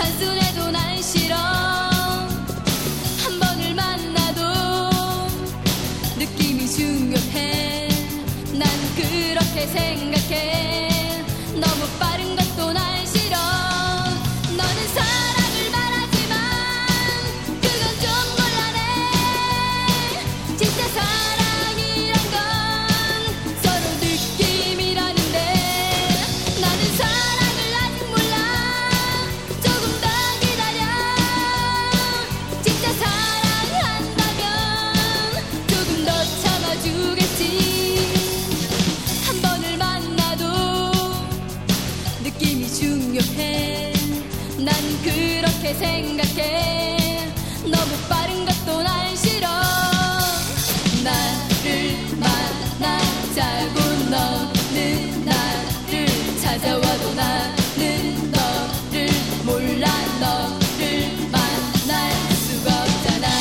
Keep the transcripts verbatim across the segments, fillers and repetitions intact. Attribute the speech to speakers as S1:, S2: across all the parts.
S1: 단순해도 난 싫어. 한 번을 만나도 느낌이 중요해. 난 그렇게 생각해. 너무 빠른 것도 난 싫어. 너는 사랑을 말하지만 그건 좀 곤란해. 진짜 사랑이란 건 서로 느낌이라는데 나는 사랑을 아직 몰라. 조금 더 기다려. 진짜 사랑한다면 조금 더 참아주겠지. 한 번을 만나도 느낌이 중요해. 난 그렇게 생각해. 너무 빠른 것도 난 싫어. 나를 만나자고 너는 나를 찾아와도 나는 너를 몰라. 너를 만날 수가 없잖아.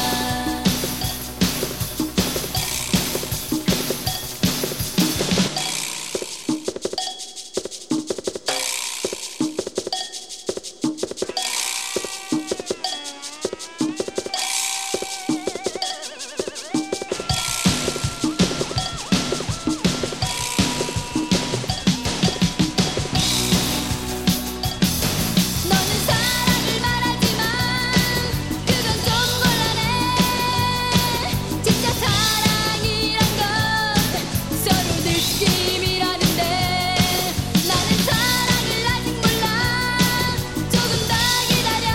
S1: 너는 사랑을 말하지만 그건 좀 곤란해. 진짜 사랑이란 건 서로 느낌이라는데 나는 사랑을 아직 몰라. 조금 더 기다려.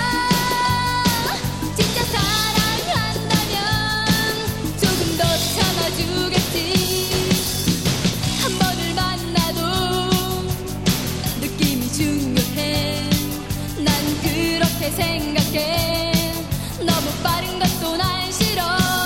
S1: 진짜 사랑한다면 조금 더 참아주겠지. 한 번을 만나도 느낌이 중요해. 난 그렇게 생각해. 너무 빠른 것도 난 싫어.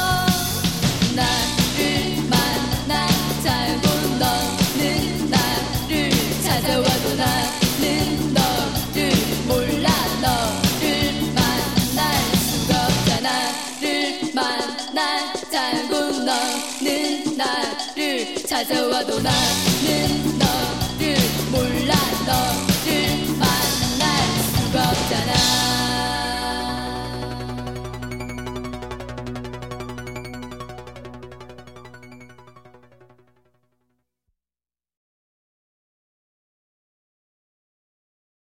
S1: 나를 만나자고 너는 나를 찾아와도 나는 너를 몰라. 너를 만날 수가 없잖아. 나를 만나자고 너는 나를 찾아와도 나는